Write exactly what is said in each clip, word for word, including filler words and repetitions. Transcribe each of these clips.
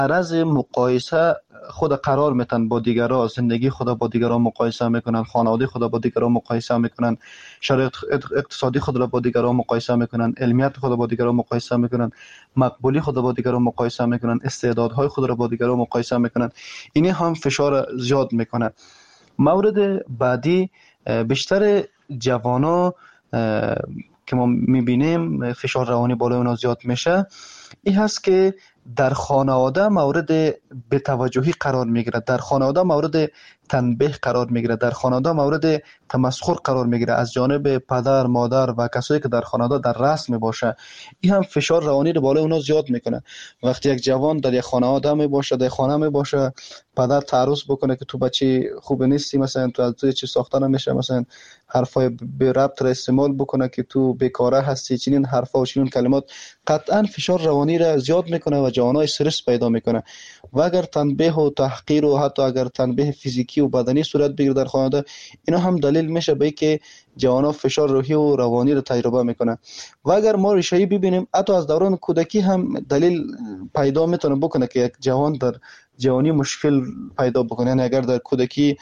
عرض مقایسه خود قرار میتن با دیگران، زندگی خود با دیگران مقایسه میکنن، خانواده خود با دیگران مقایسه میکنن، شرایط اقتصادی خود را با دیگران مقایسه میکنن، علمیت خود با دیگران مقایسه میکنن، مقبولی خود با دیگران مقایسه میکنن، استعدادهای خود را با دیگران مقایسه میکنن. این هم فشار زیاد میکنه. مورد بعدی، بیشتر جوانا که ما میبینیم فشار روانی بالای اونا زیاد میشه، این هست که در خانواده مورد بی‌توجهی قرار میگیره، در خانواده مورد تنبیه قرار میگیره، در خانواده مورد تمسخر قرار میگیره از جانب پدر، مادر و کسایی که در خانواده در رأس میباشه. این هم فشار روانی رو بالای اونا زیاد میکنه. وقتی یک جوان در یک خانواده میباشه، در خانه میباشه، پدر تعرض بکنه که تو بچه خوب نیستی، مثلا تو از تو چی ساخته نمیشه، مثلا حرفای به ربط را استعمال بکنه که تو بیکاره هستی، چنین حرفا و چنین کلمات، قطعا فشار روانی را زیاد میکنه و جوانای استرس پیدا میکنه. و اگر تنبیه و تحقیر و حتی اگر تنبیه فیزیکی و بدنی صورت بگیره در خانواده، اینا هم دلیل میشه به اینکه جوانا فشار روحی و روانی را تجربه میکنه. و اگر ما ریشه‌ای ببینیم، حتی از دوران کودکی هم دلیل پیدا میتونه بکنه که یک جوان در جوانی مشکل پیدا بکنه. یعنی اگر در کودکی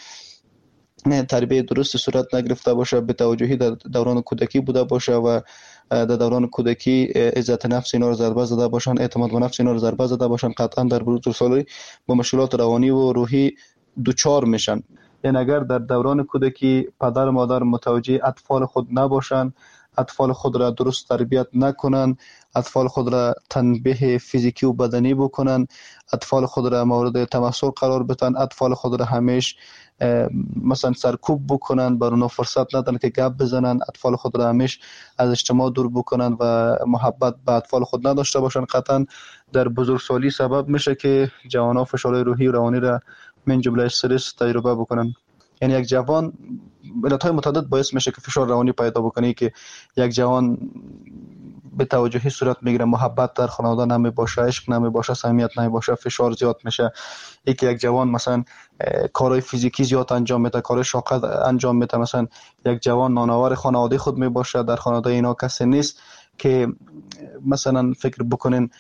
تربیت درست صورت نگرفته باشه، به توجهی در دوران کودکی بوده باشه و در دوران کودکی عزت نفس اینا رو ضربه زده باشن، اعتماد به نفس اینا رو ضربه زده باشن، قطعا در بزرگسالی با مشکلات روانی و روحی دوچار میشن. یعنی اگر در دوران کودکی پدر و مادر متوجه اطفال خود نباشن، اطفال خود را درست تربیت نکنن، اطفال خود را تنبیه فیزیکی و بدنی بکنن، اطفال خود را مورد تمسخر قرار بدن، اطفال خود را همیشه مثلا سرکوب بکنن، بر اونها فرصت ندن که گپ بزنن، اطفال خود را همیشه از اجتماع دور بکنن و محبت به اطفال خود نداشته باشن، قطعا در بزرگسالی سبب میشه که جوانان فشار روحی و روانی را من جمله استرس تجربه بکنن. یعنی یک جوان علتهای متعدد باعث میشه که فشار روانی پیدا بکنه، که یک جوان به توجهی صورت میگیره، محبت در خانواده نمی باشه، عشق نمی باشه، صمیمیت نمی باشه، فشار زیاد میشه. یکی یک جوان مثلا کارهای فیزیکی زیاد انجام میده، کارهای شاق انجام میده، مثلا یک جوان نانآور خانواده خود می باشه، در خانواده اینا کسی نیست که مثلا فکر بکنین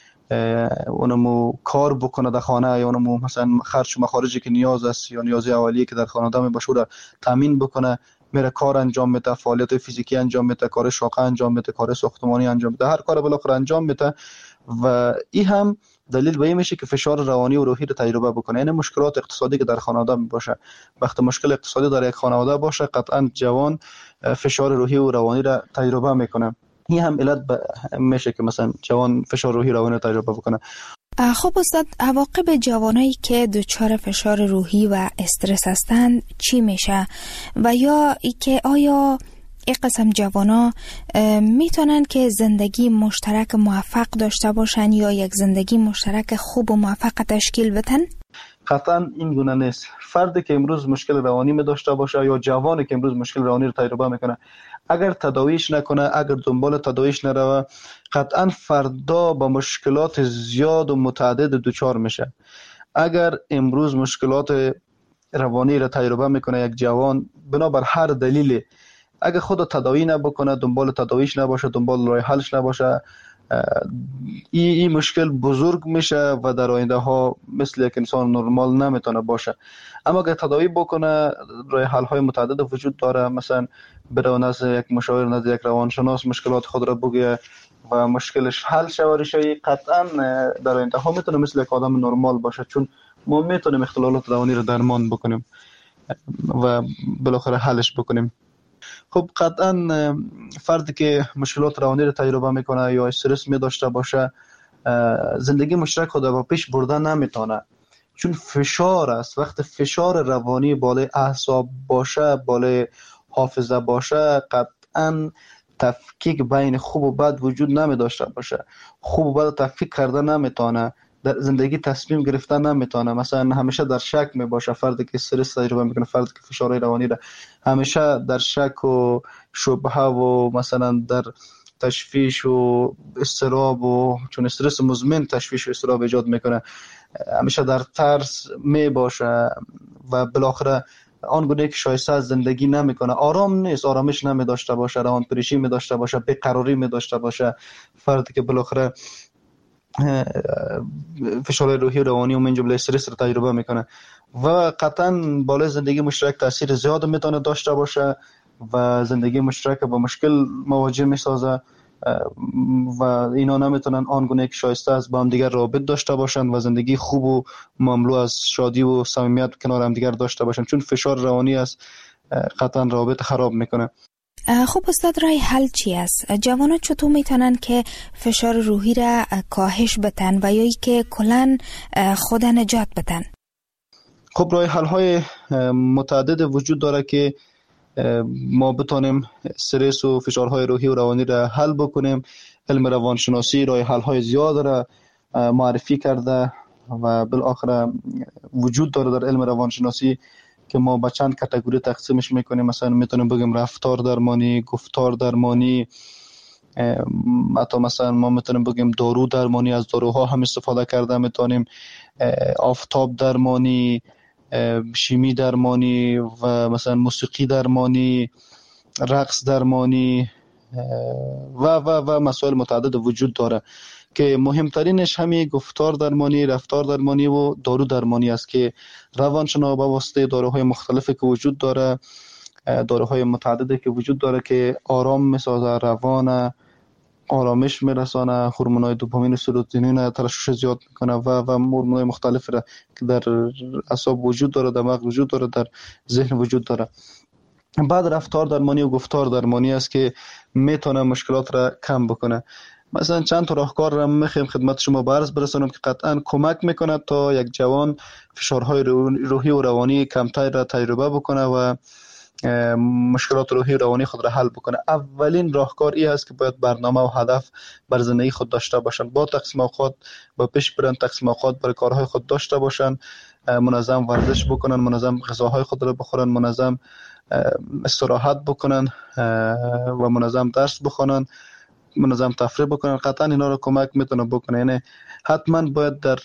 اونمو کار بکنه در خانه، یا اونمو مثلا خرج و مخارجی که نیاز است یا نیازی اولیه که در خانواده می باشه را تامین بکنه، میره کار انجام میده، فعالیت فیزیکی انجام میده، کار شاقه انجام میده، کار ساختمانی انجام میده، هر کار بالاخره انجام میده. و این هم دلیل به این میشه که فشار روانی و روحی رو تجربه بکنه. یعنی مشکلات اقتصادی که در خانواده باشه، وقتی مشکل اقتصادی در یک خانواده باشه، قطعا جوان فشار روحی و روانی را تجربه میکنه. این هم علت میشه که مثلا جوان فشار روحی روانی رو تجربه بکنه. خب استاد، عواقب جوانایی که دچار فشار روحی و استرس هستند چی میشه؟ و یا ای که آیا این قسم جوانا میتونن که زندگی مشترک موفق داشته باشن یا یک زندگی مشترک خوب و موفق تشکیل بدن؟ قطعا این گونه نیست. فردی که امروز مشکل روانی می داشته باشه یا جوانی که امروز مشکل روانی رو تجربه میکنه، اگر تداویش نکنه، اگر دنبال تداویش نروه، قطعا فردا با مشکلات زیاد و متعدد دوچار میشه. اگر امروز مشکلات روانی را تجربه میکنه یک جوان بنابر هر دلیلی، اگر خود تداوی نبکنه، دنبال تداویش نباشه، دنبال راه حلش نباشه، این ای مشکل بزرگ میشه و در آینده ها مثل یک انسان نرمال نمیتونه باشه. اما اگر تداوی بکنه، راه حل های متعدد وجود داره، مثلا بره نزد یک مشاور، نزد یک روانشناس مشکلات خود را بگه و مشکلش حل شوه، قطعا در آینده ها میتونه مثل یک آدم نرمال باشه، چون ما میتونیم اختلالات روانی رو درمان بکنیم و بالاخره حلش بکنیم. خب قطعا فردی که مشکلات روانی رو تجربه میکنه یا استرس می داشته باشه، زندگی مشترک خود با پیش بردن نمیتونه، چون فشار است. وقت فشار روانی بالای اعصاب باشه، بالای حافظه باشه، قطعا تفکیک بین خوب و بد وجود نمی داشته باشه. خوب و بد تفکیک کرده نمیتونه، در زندگی تصمیم گرفتن نمیتونه. مثلا همیشه در شک می باشه. فردی که استرس تجربه میکنه، فردی که فشار روانی را همیشه در شک و شبهه و مثلا در تشویش و اضطراب، و چون استرس مزمن تشویش و اضطراب ایجاد میکنه، همیشه در ترس می باشه و بالاخره آنگونه که شایسته از زندگی نمیکنه، آرام نیست، آرامش نمی داشته باشه، روان پریشی می داشته باشه، بیقراری می داشته باشه. فردی که بالاخره فشار روحی و روانی و من جمله استرس رو تجربه میکنه و قطعا بالای زندگی مشترک تاثیر زیاد میتونه داشته باشه و زندگی مشترک با مشکل مواجه میسازه و اینا نمیتونن آنگونه که شایسته است با هم دیگر رابط داشته باشن و زندگی خوب و مملو از شادی و صمیمیت کنار هم دیگر داشته باشن، چون فشار روانی است قطعا رابط خراب میکنه. خب استاد، رای حل چی است؟ جوانان چطور میتونن که فشار روحی را کاهش بدن و یا ای که کلن خود نجات بدن؟ خب رای حل های متعدد وجود داره که ما بتانیم استرس و فشارهای روحی و روانی را حل بکنیم. علم روانشناسی رای حل های زیاد را معرفی کرده و بالاخره وجود داره در علم روانشناسی که ما به چند کاتگوری تقسیمش میکنیم. مثلا میتونیم بگیم رفتار درمانی، گفتار درمانی، حتی مثلا ما میتونیم بگیم دارو درمانی، از داروها هم استفاده کرده میتونیم، آفتاب درمانی، شیمی درمانی و مثلا موسیقی درمانی، رقص درمانی و و و مسائل متعدد وجود داره که مهمترینش همین گفتار درمانی، رفتار درمانی و دارو درمانی است که روانشناس با واسطه داروهای مختلفی که وجود داره، داروهای متعددی که وجود داره که آرام میسازه، روان آرامش میرسانه، هورمونای دوپامین و سروتونین ترشح زیاد میکنه و و هورمونای مختلفی را که در اعصاب وجود داره، در مغز وجود داره، در ذهن وجود داره. بعد رفتار درمانی و گفتار درمانی است که میتونه مشکلات را کم بکنه. مثلا چند تا راهکار را میخوایم خدمت شما به عرض برسانم که قطعا کمک میکنه تا یک جوان فشارهای روحی و روانی کمتر را تجربه بکنه و مشکلات روحی و روانی خود را حل بکنه. اولین راهکار این است که باید برنامه و هدف بر زندگی خود داشته باشن، با تقسیم اوقات با پیش برن، تقسیم اوقات برای کارهای خود داشته باشن، منظم ورزش بکنن، منظم غذاهای خود را بخورن، منظم استراحت بکنن و منظم درس بخونن، منظم تفریح بکنن. قطعا اینا رو کمک میتونه بکنه. یعنی حتما باید در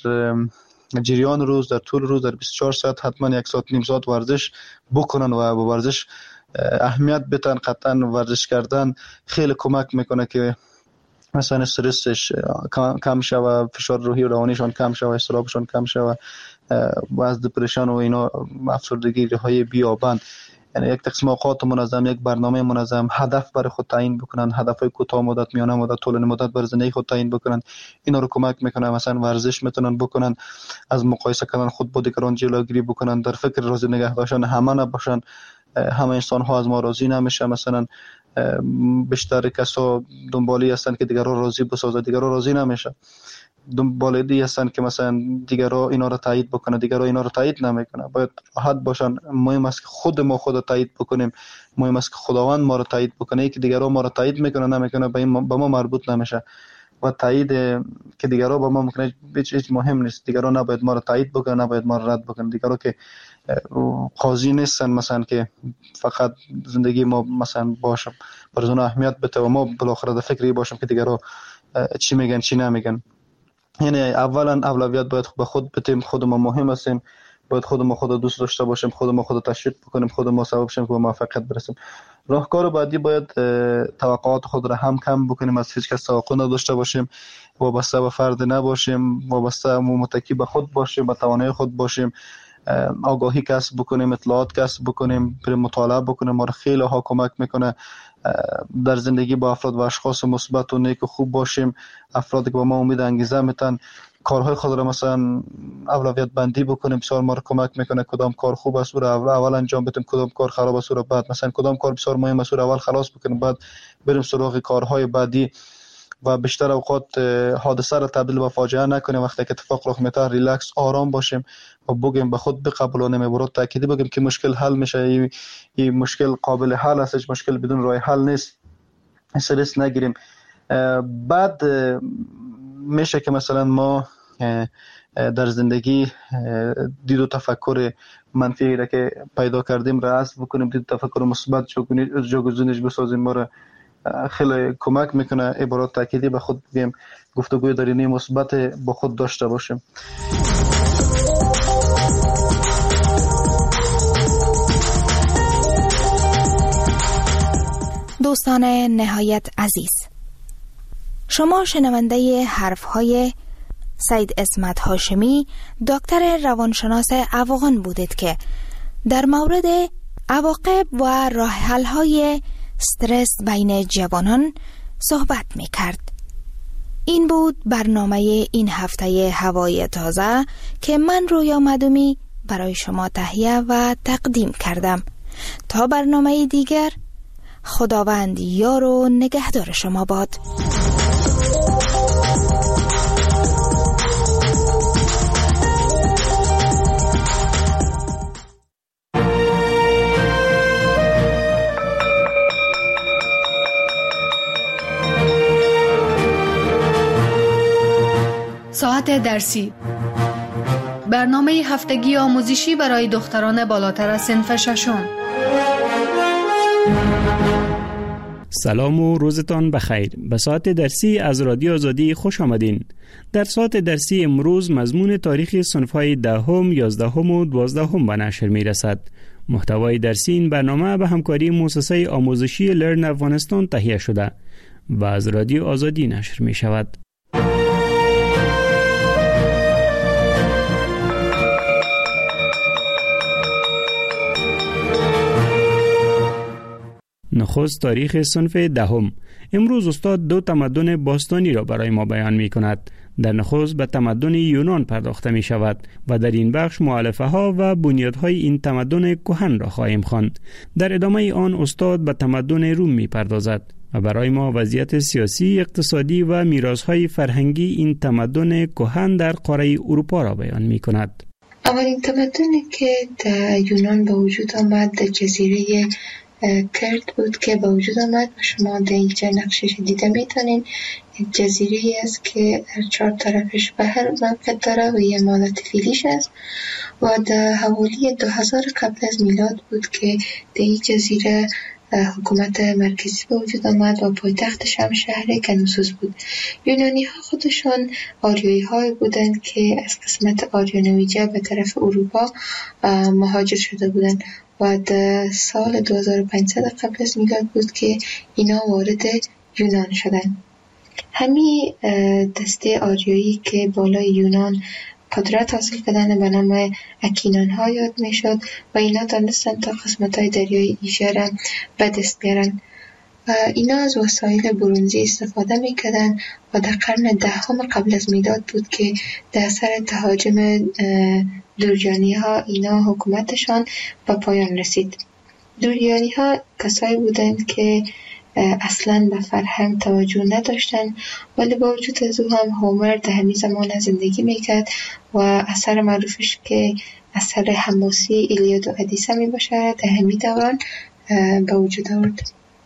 جریان روز، در طول روز، در بیست و چهار ساعت حتما یک ساعت نیم ساعت ورزش بکنن و با ورزش اهمیت بدن. قطعا ورزش کردن خیلی کمک میکنه که مثلا استرسش کم شوه، فشار روحی و روانیشان کم شوه، استرابشان کم شوه و از دپرشن و اینا افسردگی های بیابند. یعنی یک تقسیم اوقات منظم، یک برنامه منظم، هدف برای خود تعیین بکنن، هدفهای کوتاه مدت، میانه مدت، طولانی مدت برای زندگی خود تعیین بکنن. اینا رو کمک میکنه. مثلا ورزش میتونن بکنن، از مقایسه کردن خود با دیگران جلوگیری بکنن، در فکر راضی نگه داشتن همه نباشن. همه انسان ها از ما راضی نمیشه. مثلا بیشتر کسا دنبالی هستن که دیگران راضی بسازه، دیگران راضی نمیشه. دنبال دی هستن که مثلا دیگران اینا رو تایید بکنه، دیگران اینا رو تایید نمیکنه. باید راحت باشن. مهم است که خود ما خود رو تایید بکنیم. مهم است که خداوند ما رو تایید بکنه. ای که دیگران ما رو تایید میکنه نمیکنه به ما مربوط نمیشه و تایید که دیگران با ما میکنه هیچ مهم نیست. دیگران نباید ما رو تایید بکنه، نباید ما رو رد بکنه. دیگران که قاضی نیستن مثلا که فقط زندگی ما مثلا باشم برای اون اهمیت بده و ما بالاخره در فکری باشم که دیگران چی میگن چی نمیگن. یعنی اولا اولویت باید به خود بدیم. خود ما مهم هستیم. باید خود ما خود دوست داشته باشیم، خود ما خود تشویق بکنیم، خود ما سبب شیم که به موفقیت برسیم. راهکار بعدی باید توقعات خود را هم کم بکنیم، از هیچ کس توقع نداشته باشیم، وابسته به فرد نباشیم، وابسته و متکی به خود باشیم، به توانایی خود باشیم، آگاهی کسب بکنیم، اطلاعات کسب بکنیم، بریم مطالعه بکنیم. ما را خیلی ها کمک میکنه در زندگی با افراد و اشخاص مثبت و نیک و خوب باشیم. افرادی که با ما امید انگیزه میتن، کارهای خود را مثلا اولویت بندی بکنیم. بسیار ما را کمک میکنه کدام کار خوب است و اول انجام بدیم، کدام کار خراب است و بعد مثلا کدام کار بسیار مهم است و اول خلاص بکنیم، بعد بریم سراغ کارهای بعدی. و بیشتر اوقات حادثه را تبدیل به فاجعه نکنیم. وقتی که اتفاق رخ میده ریلکس آرام باشیم و بگیم به خود بقبولانیم، برات تأکیدی بگیم که مشکل حل میشه. این مشکل قابل حل است، مشکل بدون راه حل نیست. استرس نگیریم. بعد میشه که مثلا ما در زندگی دید و تفکر منفی را که پیدا کردیم را حذف بکنیم، دید و تفکر مثبت جاگزینش بسازیم. ما را خیلی کمک میکنه. عبارات تأکیدی به خود بگیم، گفتگوی درونی مثبت با خود داشته باشیم. دوستان نهایت عزیز، شما شنونده حرفهای سید اسمت هاشمی دکتر روانشناس افغان بودید که در مورد عواقب و راه حل‌های استرس بین جوانان صحبت می‌کرد. این بود برنامه این هفته هوای تازه که من رویا مدومی برای شما تهیه و تقدیم کردم. تا برنامه دیگر، خداوند یار و نگهدار شما باد. ساعت درسی، برنامه هفتگی آموزشی برای دختران بالاتر از صنف ششم. سلام و روزتان بخیر. به ساعت درسی از رادیو آزادی خوش آمدین. در ساعت درسی امروز مضمون تاریخ صنف‌های دهم، یازدهم و دوازدهم به نشر می رسد. محتوای درسی این برنامه به همکاری مؤسسه آموزشی لرن افغانستان تهیه شده و از رادیو آزادی نشر می شود. نخست تاریخ صنف دهم. امروز استاد دو تمدن باستانی را برای ما بیان می کند. در نخست به تمدن یونان پرداخته می شود و در این بخش مؤلفه ها و بنیادهای این تمدن کهن را خواهیم خواند. در ادامه آن استاد به تمدن روم می پردازد و برای ما وضعیت سیاسی، اقتصادی و میراث‌های فرهنگی این تمدن کهن در قاره اروپا را بیان می کند. اولین تمدنی که در یونان به وجود آمد در جزیره کرد بود که به وجود آمد و شما در اینجا نقشش دیده میتونین. یک جزیره است که در چهار طرفش بحر موقع داره و یه مالت فیلیش است و در حوالی دو هزار قبل از میلاد بود که در این جزیره حکومت مرکزی به وجود آمد و پایتختش هم شهر کنوسوس بود. یونانی ها خودشان آریایی های بودند که از قسمت آریانویجه به طرف اروپا مهاجر شده بودند و در سال دو هزار و پانصد قبل از میلاد بود که اینا وارد یونان شدند. همین دسته آریایی که بالای یونان قدرت حاصل کردن به نام اکینان ها یاد می شد و اینا دانستن تا قسمت های دریای ایژه را به دست بیارن. اینا از وسایل برنزی استفاده می کردن و در قرن دهم قبل از میلاد بود که در اثر تهاجم دوریانی ها اینا حکومتشان به پایان رسید. دوریانی ها کسایی بودند که اصلا به فرهنگ توجه نداشتن، ولی با وجود از او هم هومر در همین زمان زندگی میکرد و اثر معروفش که اثر حماسی ایلیاد و ادیسه می باشه در همین دوران به وجود آورد.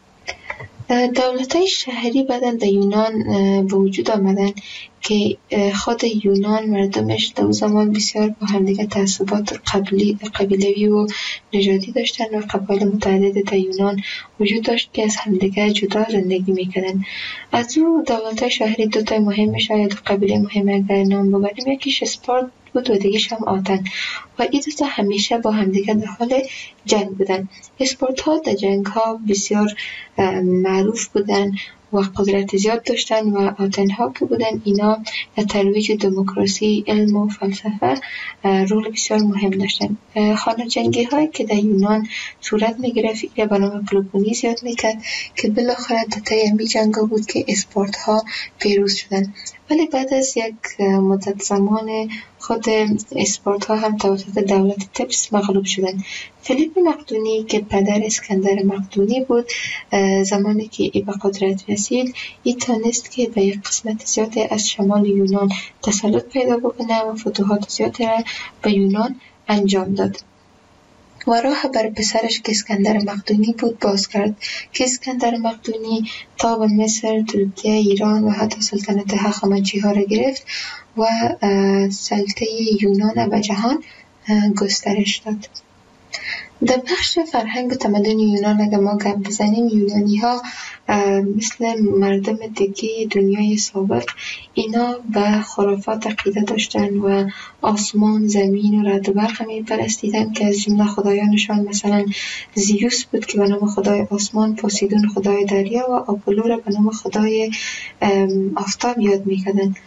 دولت‌های شهری بعداً در یونان به وجود آمدن که خود یونان مردمش در زمان بسیار با همدیگه تعصبات قبلی قبیلوی و نژادی داشتن و قبایل متعدد در یونان وجود داشت که از همدیگه جدا زندگی میکردن. از او دولت‌های شهری دو تا مهم شاید قبیله مهم اگر نام ببریم، یکیش اسپارت بود و دیگه‌ش هم آتن و این دو تا همیشه با همدیگه در حال جنگ بودن. اسپارت ها در جنگ ها بسیار معروف بودن و قدرت زیاد داشتن و آتن ها که بودن اینا در ترویج دموکراسی، علم و فلسفه رول بسیار مهم داشتن. خانه جنگی هایی که در یونان صورت می گرفت ایره به نام پلوپونیس یاد می کرد که بالاخره در طی همین جنگ ها بود که اسپارت ها پیروز شدن. ولی بعد از یک مدت زمان خود اسپارت ها هم توسط دولت تبس مغلوب شدن. فیلیپ مقدونی که پدر اسکندر مقدونی بود، زمانی که ای به قدرت رسید ای تانست که به یک قسمت زیادی از شمال یونان تسلط پیدا بکنه و فتوحات زیادی را به یونان انجام داد و راه بر پسرش که اسکندر مقدونی بود باز کرد که اسکندر مقدونی تا به مصر، ترکیه، ایران و حتی سلطنت هخامنشی ها را گرفت و سلطه یونان به جهان گسترش داد. در بخش فرهنگ و تمدن یونان اگر ما گپ بزنیم، یونانی ها مثل مردم دیگه دنیای سابق اینا به خرافات عقیده داشتن و آسمان، زمین و رعد و برق می پرستیدن که از جمله خدایانشان مثلا زیوس بود که به نام خدای آسمان، پوسیدون خدای دریا و آپولو را به نام خدای آفتاب یاد می کردن.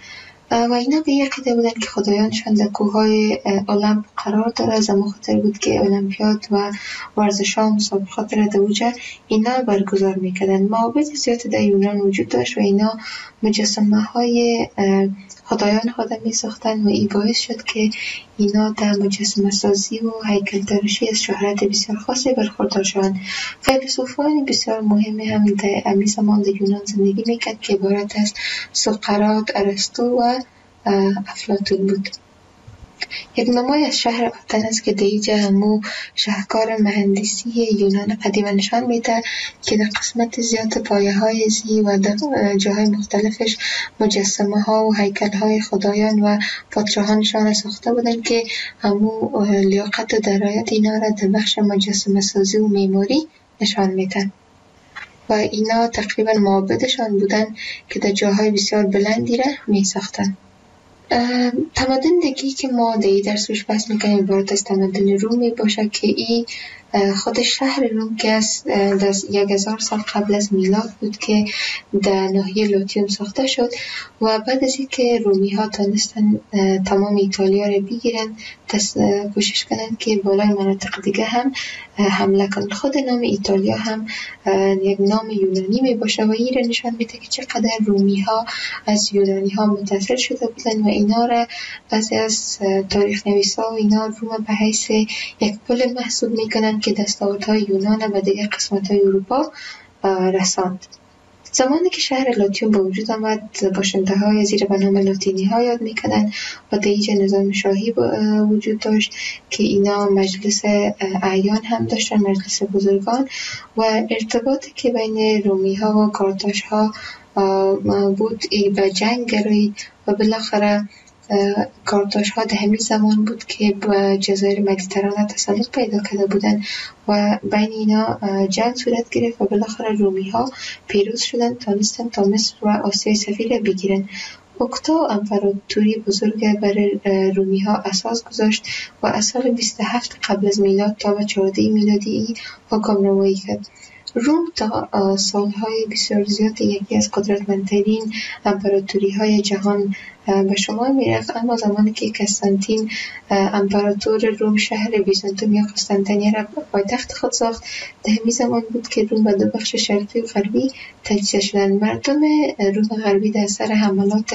و اینا به یک عده بودن که خدایانشان در کوههای المپ قرار داره. از همون خاطر بود که المپیاد و ورزش ها و مسابقات را در اوجه اینا برگزار میکردن. معابد زیاد در یونان وجود داشت و اینا مجسمه های خدایان خود می ساختن و این باعث شد که اینا در مجسمه سازی و هیکل تراشی از شهرت بسیار خاصی برخوردار شدند. فیلسوفان بسیار مهمی هم در امی زمان در یونان زندگی میکرد که عبارت از سقراط، ارسطو و افلاطون بود. یک نمای از شهر آتن است که دیجا همو شهکار مهندسی یونان قدیم نشان میده که در قسمت زیاد پایه های زی و در جاهای مختلفش مجسمه ها و هیکل های خدایان و پادشاهانشان ساخته بودن که همو لیاقت و درایت اینا را در بخش مجسمه سازی و معماری نشان میدن و اینا تقریبا معابدشان بودن که در جاهای بسیار بلندی را می ساختن. تمدن دیگی که ما در این درس روش بحث میکنیم عبارت از تمدن روم می باشه که این خود شهر روم که از یک هزار سال قبل از میلاد بود که در ناحیه لاتیوم ساخته شد و بعد از اینکه رومی ها تانستن تمام ایتالیا را بگیرن کوشش کنن که بالای مناطق دیگه هم حمله کنن. خود نام ایتالیا هم یک نام یونانی می باشه و این را نشان میده که چقدر رومی ها از یونانی ها متاثر شده بودن و اینا را بعضی از تاریخ نویسا و اینا روم به حیث یک پل محسوب میکنن که دستاوردهای یونان و دیگر قسمت‌های اروپا رساند. زمانی که شهر لاتیوم به وجود آمد باشنده‌های زیر به نام لاتینی‌ها یاد می‌کردند و در اینجا نظام شاهی وجود داشت که اینا مجلس اعیان هم داشتن، مجلس بزرگان و ارتباطی که بین رومی‌ها و کارتاژها بود به جنگ گرایید و بالاخره کارتاژها در همین زمان بود که به جزایر مدیترانه تسلط پیدا کرده بودند و بین اینا جنگ صورت گرفت و بالاخره رومی ها پیروز شدند، تانستن تا مصر و آسیای صغیر بگیرن. اوکتا امپراتوری بزرگ برای رومی ها اساس گذاشت و از سال بیست و هفت قبل از میلاد تا به چهارده میلادی حکمرانی کرد. روم تا سالهای بسیار زیاد یکی از قدرتمندترین امپراتوری های جهان به شما می رفت، اما زمانی که قسطنطین امپراتور روم شهر بیزانتوم یا قسطنطنیه را پایتخت خود ساخت، در همین زمان بود که روم به دو بخش شرقی و غربی تجزیه شدند. مردم روم غربی در اثر حملات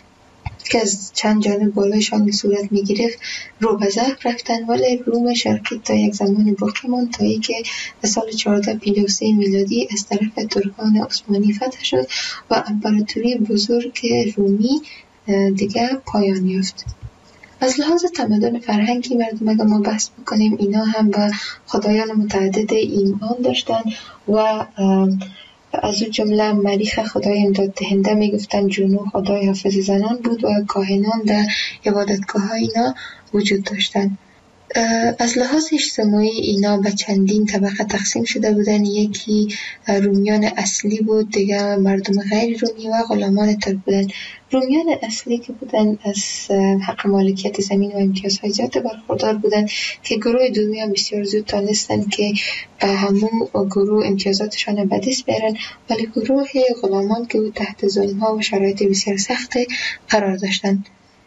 که از چند جانب بالایشان صورت می گرفت رو به ضعف رفتن، ولی روم شرقی تا یک زمانی باقی ماند تا اینکه در سال چهارصد و پنجاه و سه میلادی از طرف ترکان عثمانی فتح شد و امپراتوری بزرگ رومی دیگه پایان یافت. از لحاظ تمدن فرهنگی مردم اگر ما بحث بکنیم اینا هم به خدایان متعدد ایمان داشتن و از اون جمله مریخ خدای امداد دهنده میگفتن، جنو خدای حافظ زنان بود و کاهنان در عبادتگاه ها اینا وجود داشتن. از لحاظ اجتماعی اینا به چندین طبقه تقسیم شده بودن. یکی رومیان اصلی بود، دیگه مردم غیر رومی و غلامان ترک بودن. رومیان اصلی که بودن از حق مالکیت زمین و امتیازهای زیاد برخوردار بودن که گروه دومی هم بسیار زود تانستن که به همون گروه امتیازاتشان به دست بیارن، ولی گروه غلامان که بود تحت ظلم ها و شرایط بسیار سخت قرار داشتن.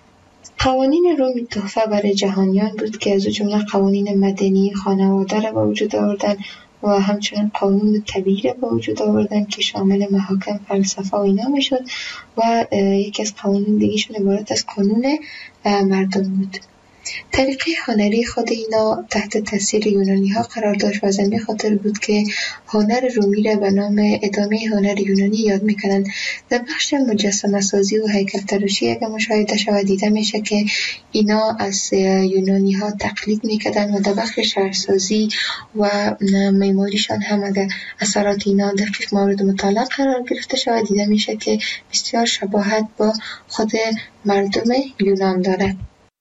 قوانین روم تحفه برای جهانیان بود که از جمله قوانین مدنی خانواده را به وجود آوردن و همچنین قانون طبیعی را به وجود آوردن که شامل محاکم، فلسفه و اینا میشد و یکی از قوانین دیگه‌شون عبارت از قانون مردم بود. طریقه هنری خود اینا تحت تاثیر یونانی ها قرار داشت و از همین خاطر بود که هنر رومی را به نام ادامه هنر یونانی یاد میکنن. در بخش مجسمه سازی و هیکل تراشی اگر مشاهده شود دیده میشه که اینا از یونانی ها تقلید میکردن و در بخش شهرسازی و معماریشان هم اگر اثرات اینا دقیق مورد مطالعه قرار گرفته شود دیده میشه که بسیار شباهت با خود مردم یونان داره.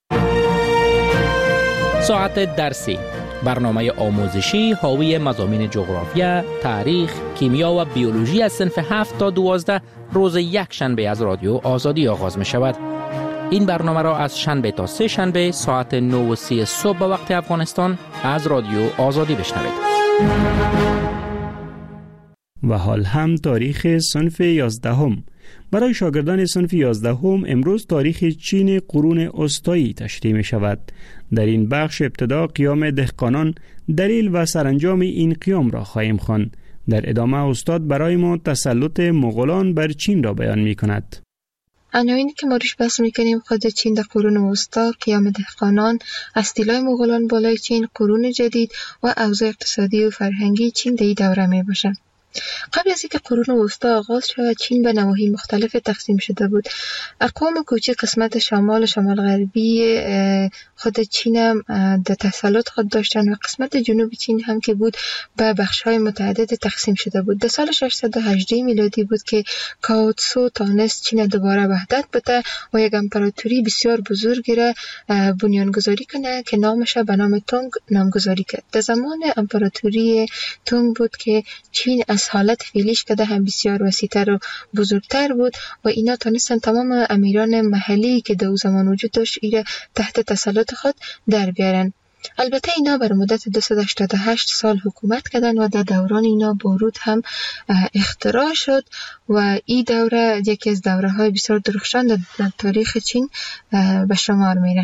ساعت درسی، برنامه آموزشی حاوی مضامین جغرافیا، تاریخ، کیمیا و بیولوژی از صنف هفت تا دوازده روز یک شنبه از رادیو آزادی آغاز می شود. این برنامه را از شنبه تا سه شنبه ساعت نه و سی صبح به وقت افغانستان از رادیو آزادی بشنوید. و حال هم تاریخ صنف یازدهم. برای شاگردان صنف یازدهم امروز تاریخ چین قرون وسطایی تشریح می شود. در این بخش ابتدا قیام دهقانان، دلیل و سرانجام این قیام را خواهیم خواند. در ادامه استاد برای ما تسلط مغولان بر چین را بیان می کند. عناوینی که ما روش بحث میکنیم خود چین در قرون وسطا، قیام دهقانان، استیلای مغولان بالای چین، قرون جدید و اوضاع اقتصادی و فرهنگی چین در این دوره می باشه. قبل از اینکه قرون وسطا آغاز شود، چین به نواحی مختلف تقسیم شده بود. اقوام کوچک قسمت شمال و شمال غربی خود چین هم در تسلط خود داشتن و قسمت جنوب چین هم که بود به بخش‌های متعدد تقسیم شده بود. در سال ششصد و هجده میلادی بود که کاو تسو تانست چین دوباره وحدت بده و یک امپراتوری بسیار بزرگی را بنیانگذاری کنه که نامش به نام تونگ نامگذاری کرد. در زمان امپراتوری تونگ بود که چین از حالت فعلیش که هم بسیار وسیع‌تر و بزرگتر بود و اینا تانستن تمام امیران محلی که در زمان وجود داشت ایره تحت تسلط خود در بیارن. البته اینا بر مدت دویست و هشتاد و هشت سال حکومت کردن و در دوران اینا بارود هم اختراع شد و این دوره یکی از دوره های بسیار درخشان در تاریخ چین به شمار میره.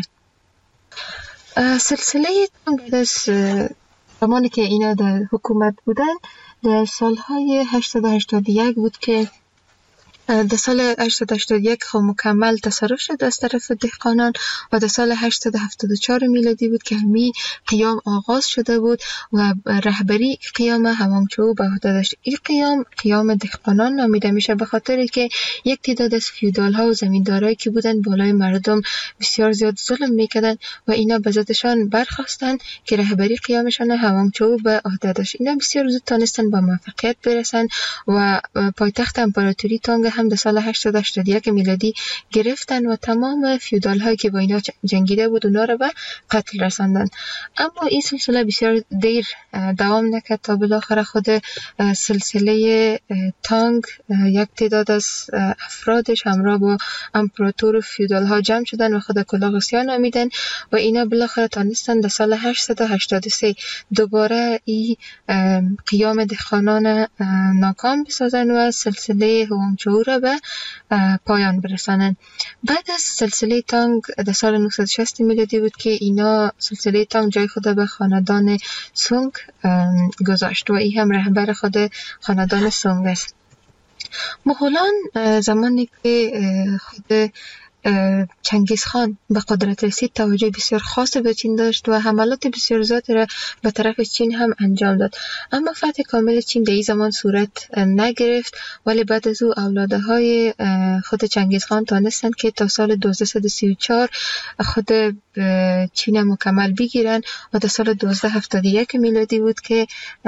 سلسله بعد از زمانی که اینا در حکومت بودن در سالهای هشتصد و هشتاد و یک بود که در سال هشتصد و هشتاد و یک خب مکمل تصرف شد از طرف دهقانان و در سال هشتصد و هفتاد و چهار میلادی بود که همین قیام آغاز شده بود و رهبری قیام هوانگچو به عهده داشت. این قیام قیام دهقانان نامیده میشه به خاطر که یک تعداد از فیودال ها و زمیندارایی که بودن بالای مردم بسیار زیاد ظلم میکردن و اینا به ذاتشان برخواستن که رهبری قیامشان هوانگچو به عهده داشت. اینا بسیار زود تونستن با موفقیت برسن و پایتخت امپراتوری تونگ هم در سال هشتصد و هشتاد و یک میلادی گرفتن و تمام فیودال هایی که با اینا جنگیده بود اونا رو به قتل رساندن. اما این سلسله بسیار دیر دوام نکرد تا بالاخره خود سلسله تانگ یک تعداد از افرادش همراه با امپراتور و فیودال ها جمع شدن و خود کلاغسیا نامیدن و اینا بالاخره تانستن در سال هشتصد و هشتاد و سه دوباره این قیام دهقانان ناکام بسازن و سلسله هوانگچو را به پایان برسانند. بعد از سلسله تانگ در سال نهصد و شصت میلادی بود که اینا سلسله تانگ جای خود به خاندان سونگ گذاشت و این هم رهبر خود خاندان سونگ است. مغولان زمانی که خود چنگیز خان به قدرت رسید توجه بسیار خاص به چین داشت و حملات بسیار زیاد را به طرف چین هم انجام داد. اما فتح کامل چین در این زمان صورت نگرفت، ولی بعد از او اولاده های خود چنگیز خان تانستند که تا سال دویست و سی و چهار خود چین مکمل بگیرن و در سال دویست و هفتاد و یک میلادی بود که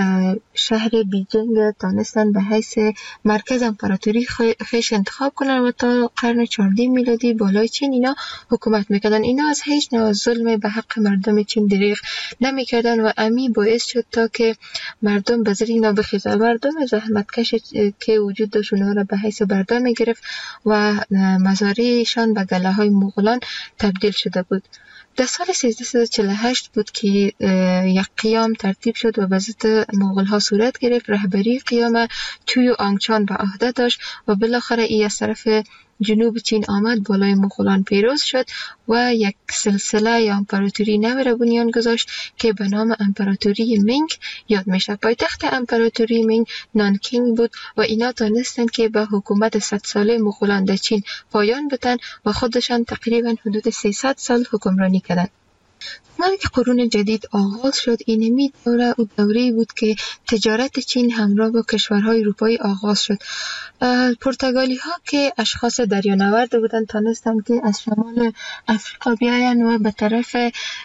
شهر بیجینگ تانستند به حیث مرکز امپراتوری خیش انتخاب کنن و تا قرن چهاردهم میلادی بالای چین اینا حکومت میکردن. اینا از هیچ نوع ظلم به حق مردم چین دریغ نمیکردن و امی باعث شد تا که مردم به زیر اینا بخیزن. مردم زحمتکش که وجود داشت اونها را به حیث بردار میگرفت و مزارعشان به گله های مغولان تبدیل شده بود. در سال سیزده و چهل و هشت بود که یک قیام ترتیب شد و به ضد مغول ها صورت گرفت. رهبری قیام چوی آنگچان به عهده داشت و بالاخره ای از طرف جنوب چین آمد، بالای مغولان پیروز شد و یک سلسله یا امپراتوری نو را بنیان گذاشت که به نام امپراتوری مینگ یاد میشه. پایتخت امپراتوری مینگ نانکینگ بود و اینا تانستند که به حکومت صد ساله مغولان در چین پایان بدن و خودشان تقریبا حدود سیصد سال حکمرانی کردند. زمانی که قرون جدید آغاز شد، اینمی دوره او دوره‌ای بود که تجارت چین همراه با کشورهای اروپایی آغاز شد. پرتغالی ها که اشخاص دریانورد بودند تانستند که از شمال افریقا بیاین و به طرف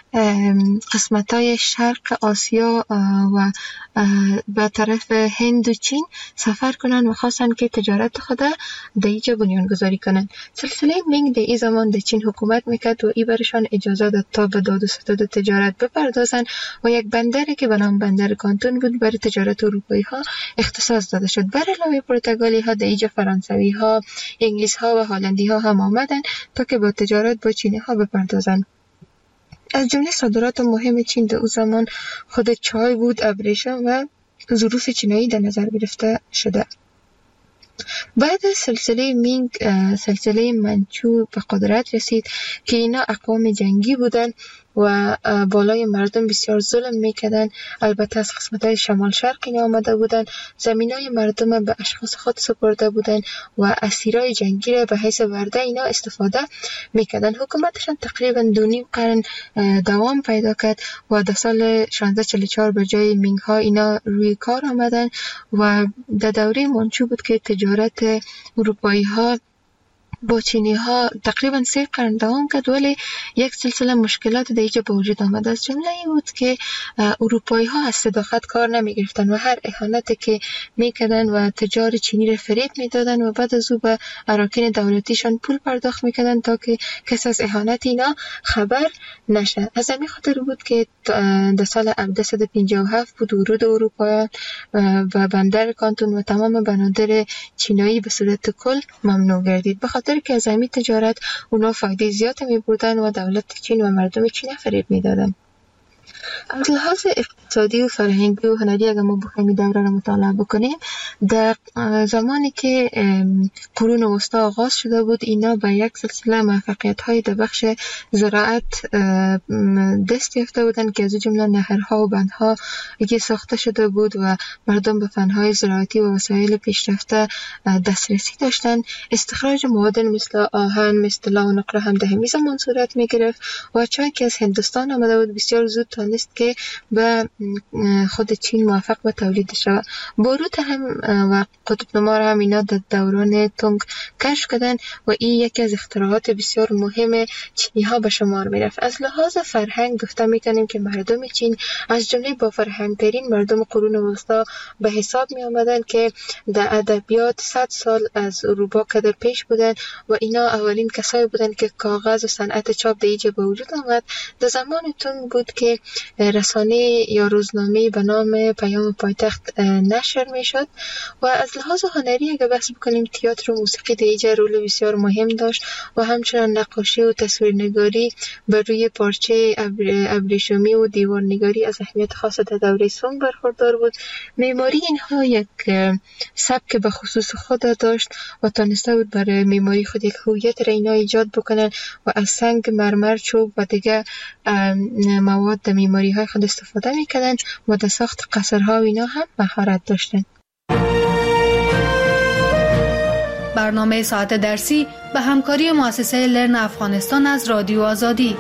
قسمت‌های شرق آسیا و به طرف هند و چین سفر کنند و خواستند که تجارت خود در اینجا بنیان گذاری کنند. سلسله مینگ در این زمان در چین حکومت میکرد و ای برشان اجازه داد تا به داد و ستد تجارت بپردازند و یک بندری که به نام بندر کانتون بود برای تجارت اروپایی ها اختصاص داده شد. بر علاوه پرتغالی ها در اینجا فرانسوی ها، انگلیس ها و هلندی ها هم آمدند تا که با تجارت با چینی ها بپردازند. از جمله صادرات مهم چین در اون زمان خود چای بود، ابریشم و ظروف چینایی در نظر گرفته شده. بعد از سلسله مینگ سلسله منچو به قدرت رسید که اینا اقوام جنگی بودن و بالای مردم بسیار ظلم میکردن. البته از قسمت‌های شمال شرق اینا آمده بودن، زمینای مردم به اشخاص خود سپرده بودن و اسیرای جنگی را به حیث ورده اینا استفاده میکردن. حکومتشان تقریبا دو نیم قرن دوام پیدا کرد و در سال شانزده چهل و چهار به جای مینگ ها اینا روی کار آمدن و در دوره منچو بود که تجارت اروپایی ها با چینی ها تقریبا سه قرن دوام کرد، ولی یک سلسله مشکلات در اینجا به وجود آمد. از جمله این بود که اروپایی ها از صداقت کار نمی گرفتن و هر اهانتی که میکردن و تجار چینی را فریب میدادن و بعد از او به اراکین دولتیشان پول پرداخت میکردن تا که کس از اهانت اینا خبر نشه. از همین خاطر بود که در سال هزار و صد و پنجاه و هفت بود ورود اروپاییان و بندر کانتون و تمام بنادر چینایی به صورت کل ممنوع گردید، به خاطر که از همین تجارت اونا فایده زیاد می بردن و دولت چین و مردم چین فریب می دادن. از لحاظ اقتصادی و فرهنگی و هنری اگر ما بخوایم دوره را مطالعه بکنیم، در زمانی که قرون وسطا آغاز شده بود اینا به یک سلسله موفقیت های در بخش زراعت دست یافته بودن که از جمله نهرها و بندها که ساخته شده بود و مردم به فنهای زراعتی و وسایل پیشرفته دسترسی داشتن. استخراج معادن مثل آهن، مثل لا و نقره هم در همین زمان صورت می گرفت و چون که از هندوستان آمده بود بسیار زود تانست که به خود چین موفق به تولید شود. باروت هم و قطب نما هم اینا در دوران تونگ کشف کردن و این یکی از اختراعات بسیار مهم چینی ها به شمار می رفت. از لحاظ فرهنگ گفته می کنیم که مردم چین از جمله با فرهنگ ترین مردم قرون وسطا به حساب می آمدن که در ادبیات صد سال از اروپا کده پیش بودن و اینا اولین کسایی بودن که کاغذ و صنعت چاپ در اینجا به وجود آمد. در زمان تونگ بود که رسانه یا روزنامه به نام پیام پایتخت نشر می شد. و از لحاظ هنری اگر بحث بکنیم تئاتر و موسیقی در اینجا رول بسیار مهم داشت و همچنان نقاشی و تصویرنگاری بر روی پارچه ابریشمی و دیوارنگاری از اهمیت خاص در دوره سونگ برخوردار بود. معماری اینها یک سبک به خصوص خود داشت و تانسته بود برای معماری خود یک هویت را اینا ایجاد بکنن و از سنگ، مرمر، چوب و دیگر مواد در معماری های خود استفاده میکردن و در ساخت قصرها و اینا هم مهارت داشتن. برنامه ساعت درسی به همکاری مؤسسه لرن افغانستان از رادیو آزادی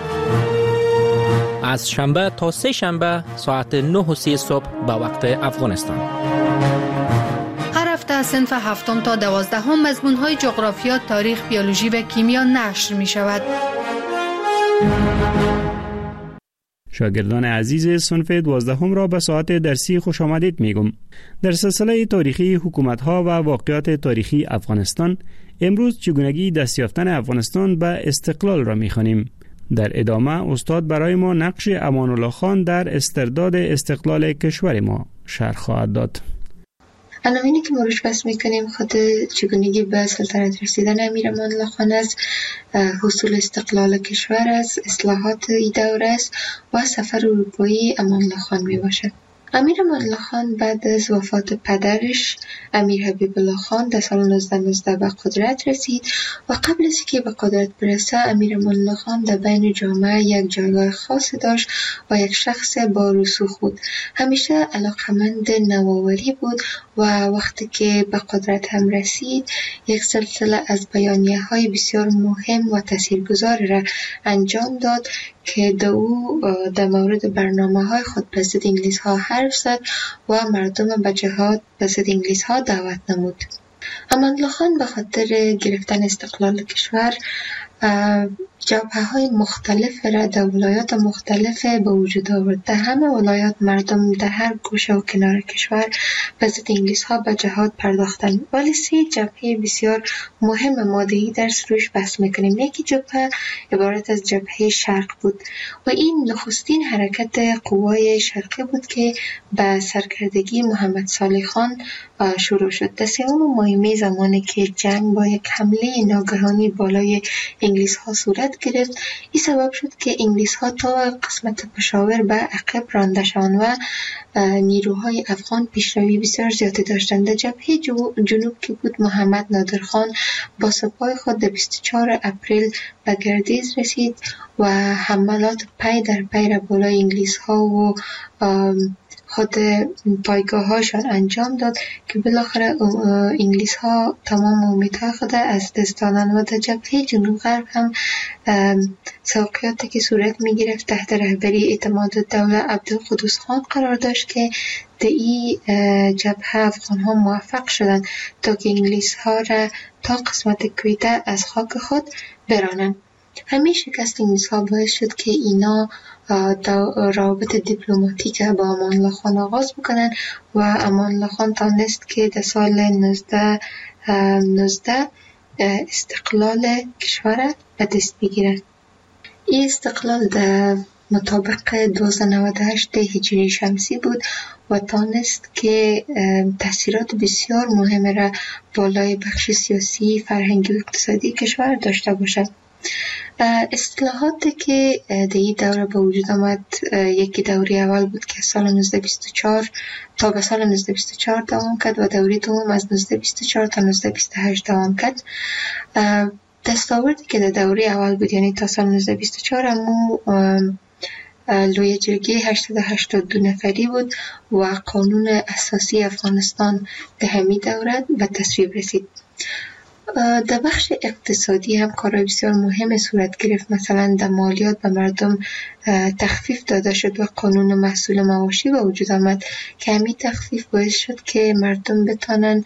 از شنبه تا سه شنبه ساعت نه و سی صبح به وقت افغانستان. هر هفته از صنف هفتم تا دوازدهم مضمون‌های جغرافیا، تاریخ، بیولوژی و کیمیا نشر می شود. شاگردان عزیز صنف دوازدهم را به ساعت درسی خوش آمدید میگم. در سلسله تاریخی حکومت‌ها و واقعات تاریخی افغانستان امروز چگونگی دستیافتن افغانستان به استقلال را می‌خوانیم. در ادامه استاد برای ما نقش امان الله خان در استرداد استقلال کشور ما شرح خواهد داد. عناوینی که ما روش بحث میکنیم خود چگونگی به سلطنت رسیدن امیر امان الله خان است، حصول استقلال کشور است، اصلاحات این دوره است و سفر اروپایی امان الله خان می باشد. امیر امان الله خان بعد از وفات پدرش امیر حبیب الله خان در سال نوزده نوزده به قدرت رسید و قبل از اینکه به قدرت برسه امیر امان الله خان در بین جامعه یک جایگاه خاصی داشت و یک شخص با رسوخ بود. همیشه علاقمند نوآوری بود و وقتی که به قدرت هم رسید یک سلسله از بیانیه های بسیار مهم و تاثیرگذار را انجام داد که در او در مورد برنامه های خود به ضد انگلیس ها حرف زد و مردم به جهاد به ضد انگلیس ها دعوت نمود. امان الله خان به خاطر گرفتن استقلال کشور جبهه های مختلف را در ولایات مختلف به وجود آورد. در همه ولایات مردم در هر گوشه و کنار کشور به ضد انگلیس ها به جهاد پرداختند، ولی سه جبهه بسیار مهم مادهی در روش بحث میکنیم. یکی جبهه عبارت از جبهه شرق بود و این نخستین حرکت قوای شرقی بود که به سرکردگی محمد صالح خان شروع شد. در سوم ماه می زمانی که جنگ با یک حمله ناگهانی بالای انگلیس ها صورت گرفت. این سبب شد که انگلیس ها تا قسمت پشاور به عقب رانده شدند و نیروهای افغان پیشروی بسیار زیادی داشتند. در جبهه جنوب که بود محمد نادرخان با سپاه خود در بیست و چهارم اپریل به گردیز رسید و حملات پی در پی را بالای انگلیس ها و خود پایگاه هاشان انجام داد که بالاخره انگلیس ها تمام امیدها خود از دست دادند و در جبهه جنوب غرب هم توقیاتی که صورت می گرفت تحت رهبری اعتماد الدوله عبدالقدوس خان قرار داشت که در این جبهه افغان ها موفق شدند تا که انگلیس ها را تا قسمت کویته از خاک خود برانند. همین شکست انگلیس ها باعث شد که اینا روابط دیپلماتیک با امان الله خان آغاز بکنن و امان الله خان تانست که در سال نوزده نوزده استقلال کشور به دست بگیرن. این استقلال در مطابق دویست و نود و هشت هجری شمسی بود و تانست که تأثیرات بسیار مهم را بالای بخش سیاسی، فرهنگی و اقتصادی کشور داشته باشد. اصطلاحاتی که در این دوره به وجود آمد، یکی دوره اول بود که سال نوزده بیست و چهار تا به سال نوزده بیست و چهار دوام کرد و دوره دوم از نوزده بیست و چهار تا نوزده بیست و هشت دوام کرد. دستاوردی که در دوره اول بود یعنی تا سال نوزده بیست و چهار امو لویه جرگه هشتصد و هشتاد و دو نفری بود و قانون اساسی افغانستان در همین دوره به تصویب رسید. در بخش اقتصادی هم کارهای بسیار مهم صورت گرفت. مثلا در مالیات به مردم تخفیف داده شد و قانون محصول مواشی به وجود آمد که همین تخفیف باعث شد که مردم بتانن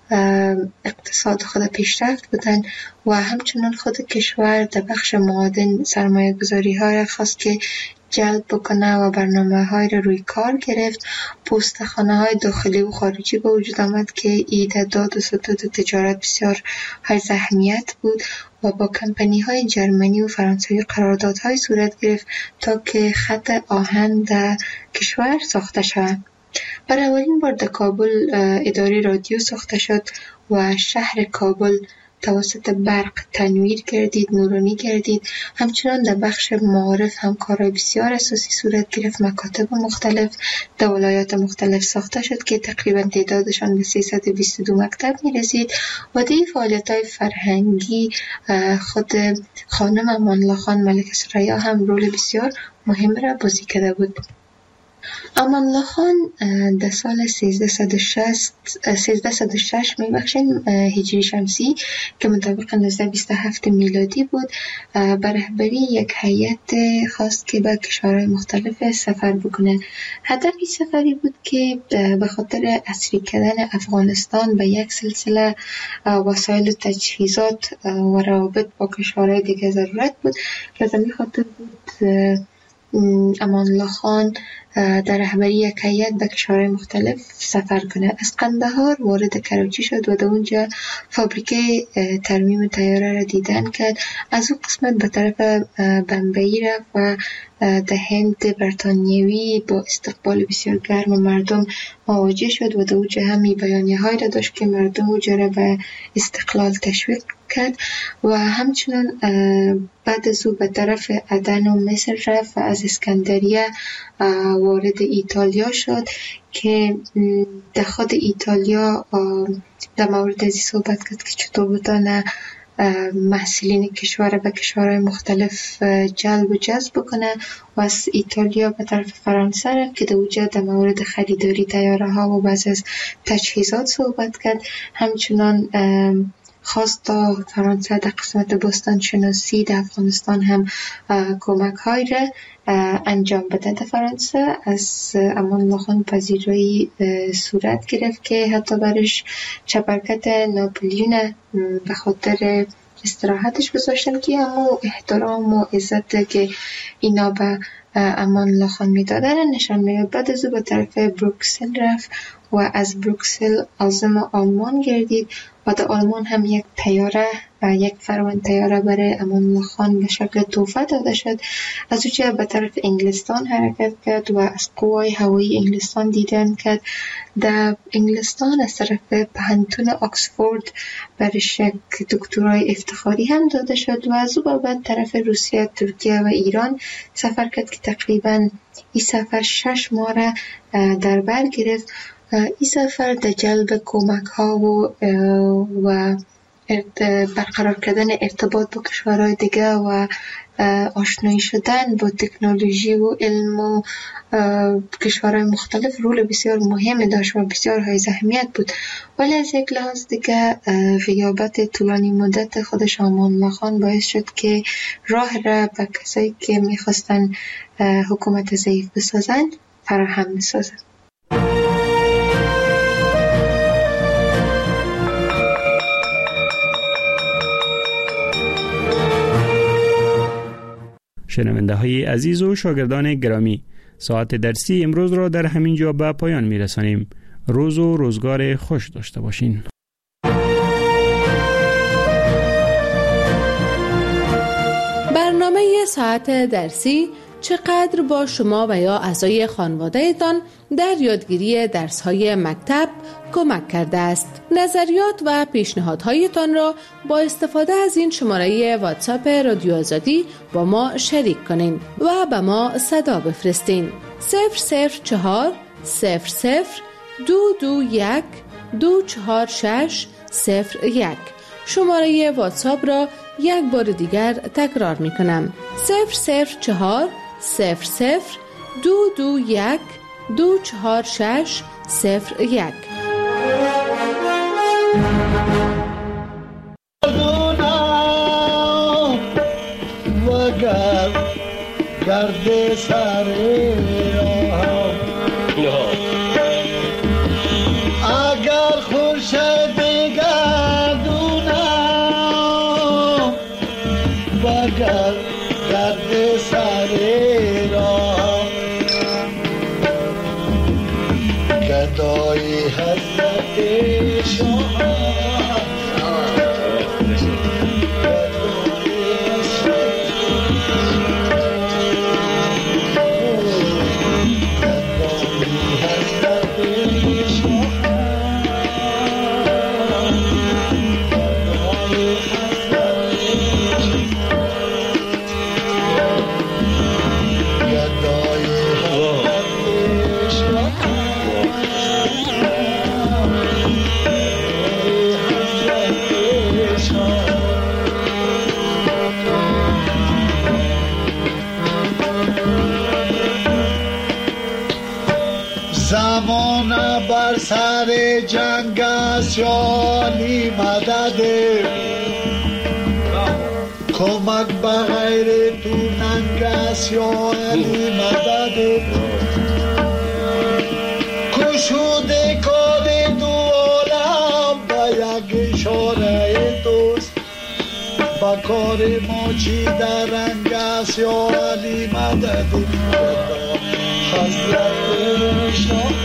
اقتصاد خود پیشرفت بدن و همچنان خود کشور در بخش معادن سرمایه گذاری ها را خواست که جلب بکنه و برنامه های را روی کار گرفت. پستخانه های داخلی و خارجی به وجود آمد که ایدادات و ستاد تجارت بسیار های اهمیت بود و با کمپانی های جرمنی و فرانسوی قراردادهای صورت گرفت تا که خط آهن در کشور ساخته شود. برای اولین بار در کابل اداره رادیو ساخته شد و شهر کابل توسط برق تنویر گردید، نورانی گردید. همچنان در بخش معارف هم کارهای بسیار اساسی صورت گرفت. مکاتب مختلف در ولایات مختلف ساخته شد که تقریبا تعدادشان به سیصد و بیست و دو مکتب می رسید و در فعالیت‌های فرهنگی خود خانم امان الله خان ملکه ثریا هم رول بسیار مهم را بازی کرده بود. امان الله خان در سال سیزده صد و شش میبخشین هجری شمسی که مطابق نوزده بیست و هفت میلادی بود به رهبری یک هیئت خواست که به کشورهای مختلف سفر بکنه. هدف این سفری بود که به خاطر عصری کردن افغانستان به یک سلسله وسایل و تجهیزات و روابط با کشورهای دیگه ضرورت بود که از این خاطر بود امان الله خان در رهبری یک هیئت به کشورهای مختلف سفر کنه. از قندهار وارد کراچی شد و در اونجا فابریکه ترمیم طیاره را دیدن کرد. از اون قسمت به طرف بمبئی رفت و در هند بریتانیوی با استقبال بسیار گرم مردم مواجه شد و در اونجا همی بیانیه های را داشت که مردم اونجا را به استقلال تشویق کرد و همچنان بعد از او به طرف عدن و مصر رفت و از اسکندریه وارد ایتالیا شد که در خود ایتالیا در مورد ازی صحبت کرد که چطور بتانه محصولین کشور به کشورهای مختلف جلب و جذب بکنه و از ایتالیا به طرف فرانسه رفت که در اونجا در مورد خریداری طیاره ها و بعض از تجهیزات صحبت کرد. همچنان خواست تا فرانسه در قسمت باستان شناسی در افغانستان هم کمک های را انجام بده. در فرانسه از امان الله خان پذیرایی صورت گرفت که حتی برش چپرکت ناپلیون به خاطر استراحتش گذاشتن که اما احترام و عزت که اینا به امان الله خان میدادن نشان میداد. بعد از او به طرف بروکسل رفت و از بروکسل عازم آلمان گردید و در آلمان هم یک طیاره و یک فرمان طیاره برای امان الله خان به شکل تحفه داده شد. از اونجا به طرف انگلستان حرکت کرد و از قوای هوایی انگلستان دیدن کرد در انگلستان از طرف پهنتون آکسفورد برش دکترای افتخاری هم داده شد و از او بعد طرف روسیه، ترکیه و ایران سفر کرد که تقریبا این سفر شش ماه را در بر گرفت. این سفر در جلب کمک ها و و برقرار کردن ارتباط با کشورهای دیگه و آشنایی شدن با تکنولوژی و علم و کشورهای مختلف رول بسیار مهم داشت و بسیار های اهمیت بود. ولی از یک لحاظ دیگه غیابت طولانی مدت خودش امان الله خان باعث شد که راه را به کسایی که میخواستن حکومت ضعیف بسازن فراهم بسازن. شنونده های عزیز و شاگردان گرامی، ساعت درسی امروز را در همین جا به پایان می رسانیم. روز و روزگار خوش داشته باشین. برنامه ساعت درسی چقدر با شما و یا اعضای خانواده‌تان در یادگیری درس‌های مکتب کمک کرده است. نظریات و پیشنهادهایتان را با استفاده از این شماره واتساپ رادیو آزادی با ما شریک کنین و به ما صدا بفرستین. صفر صفر چهار صفر صفر دو دو یک دو چهار شش صفر یک. شماره واتساپ را یک بار دیگر تکرار می کنم. صفر صفر چهار صفر صفر دو دو یک دو چهار شش صفر یک. گرد سر اگر خورشید گردونم وگر گرد سر راه گدای حضرت شاه زمان بر سر جنگ است یالی مدد کمک به غیر تو ننگ است یالی مدد کشوده کار دو عالم با یک اشاره دوست با کار ما چی در رنگ است یالی مدد حضرت شاه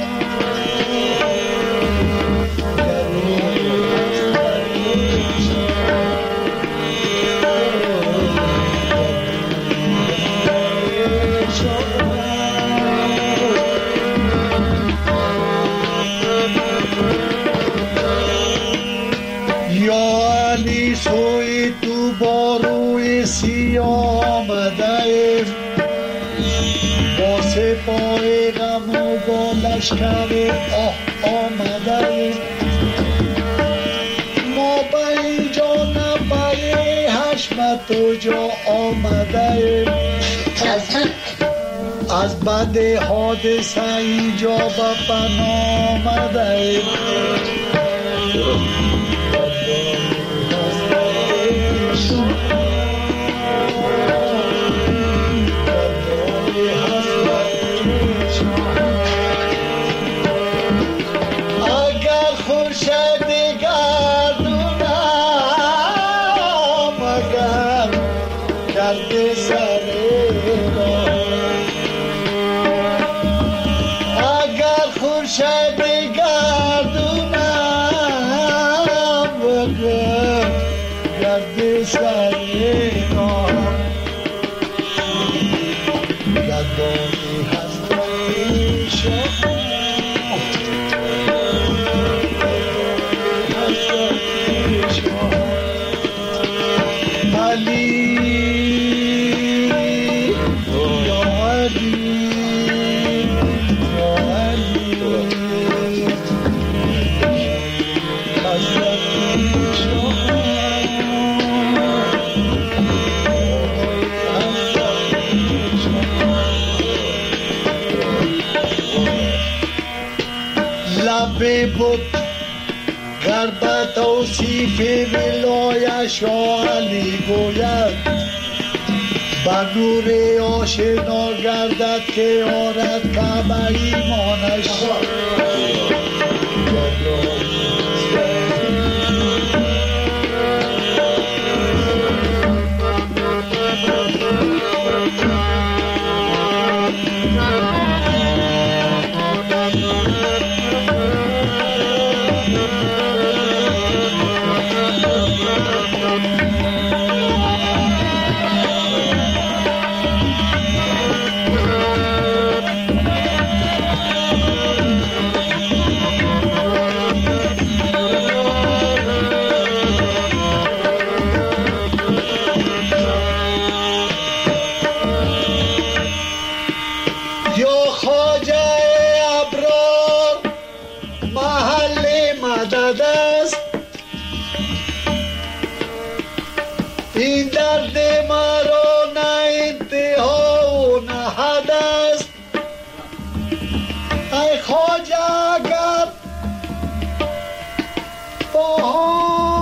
یا علی سوی تو با روی سیاه آمده با سپاه غم و با لشکر آه آمده ما به اینجا نبری حشمت و جا آمده از بد حادثه اینجا به پناه آمده Shah لبی بود گر به توصیف ولایش علی گوید به نور آشنا گردد که آرد کعبه ایمانش این درد مرا نه انتها و نه حد است ای خواجه اگر با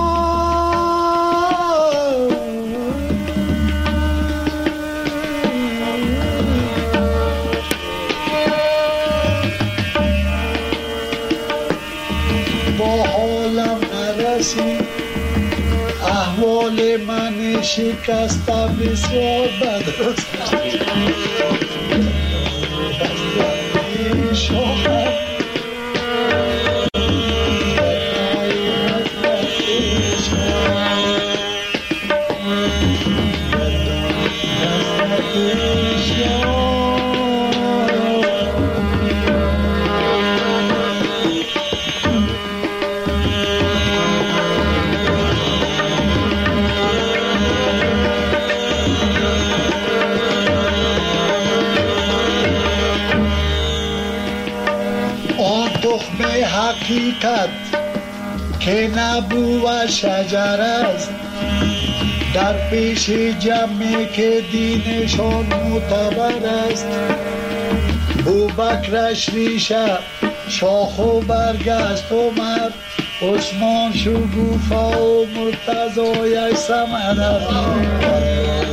با حالم نرسی احوال من شکسته بسیار بد است حقیقت که نبوت شجر است در پیش جمعی که دینشان معتبر است بوبکرش ریشه شاخ و برگ است و مرد عثمان شگوفا و مرتضایش ثمر است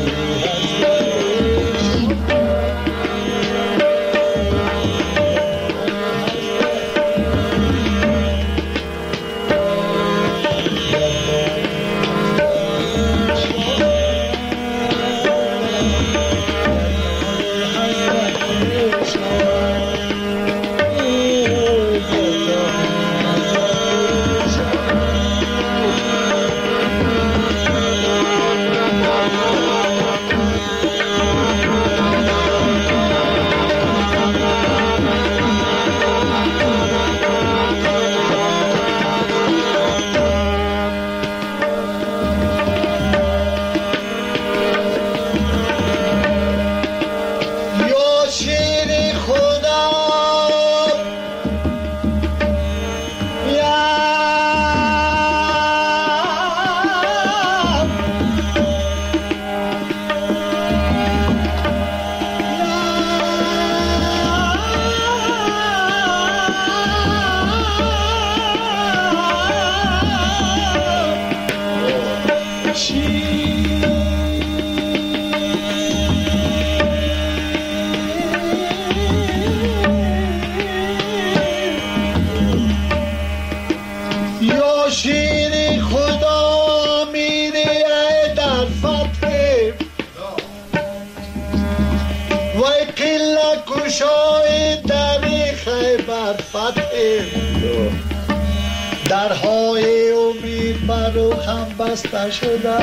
درهای امید برو هم بسته شده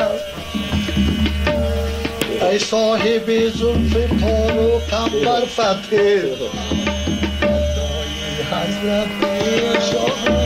ای صاحب زلف کار و کمبر فتح حضرت شاه